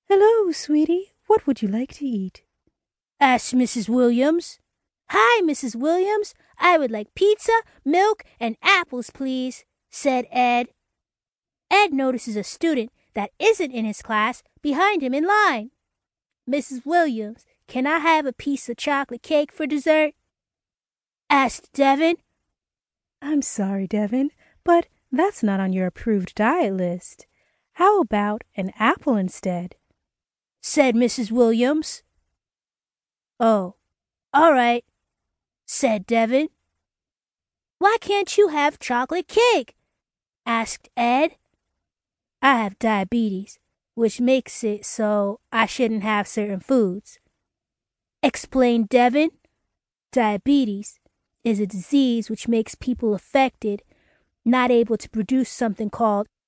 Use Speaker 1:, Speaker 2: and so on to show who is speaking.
Speaker 1: Hello, sweetie. What would you like to eat?
Speaker 2: Asked Mrs. Williams. Hi, Mrs. Williams. I would like pizza, milk, and apples, please, said Ed. Ed notices a student that isn't in his class behind him in line. Mrs. Williams, can I have a piece of chocolate cake for dessert? Asked Devin.
Speaker 1: I'm sorry, Devin, but that's not on your approved diet list. How about an apple instead?
Speaker 2: Said Mrs. Williams. Oh, all right, said Devin. Why can't you have chocolate cake? Asked Ed. I have diabetes, which makes it so I shouldn't have certain foods, explained Devin. Diabetes is a disease which makes people affected not able to produce something called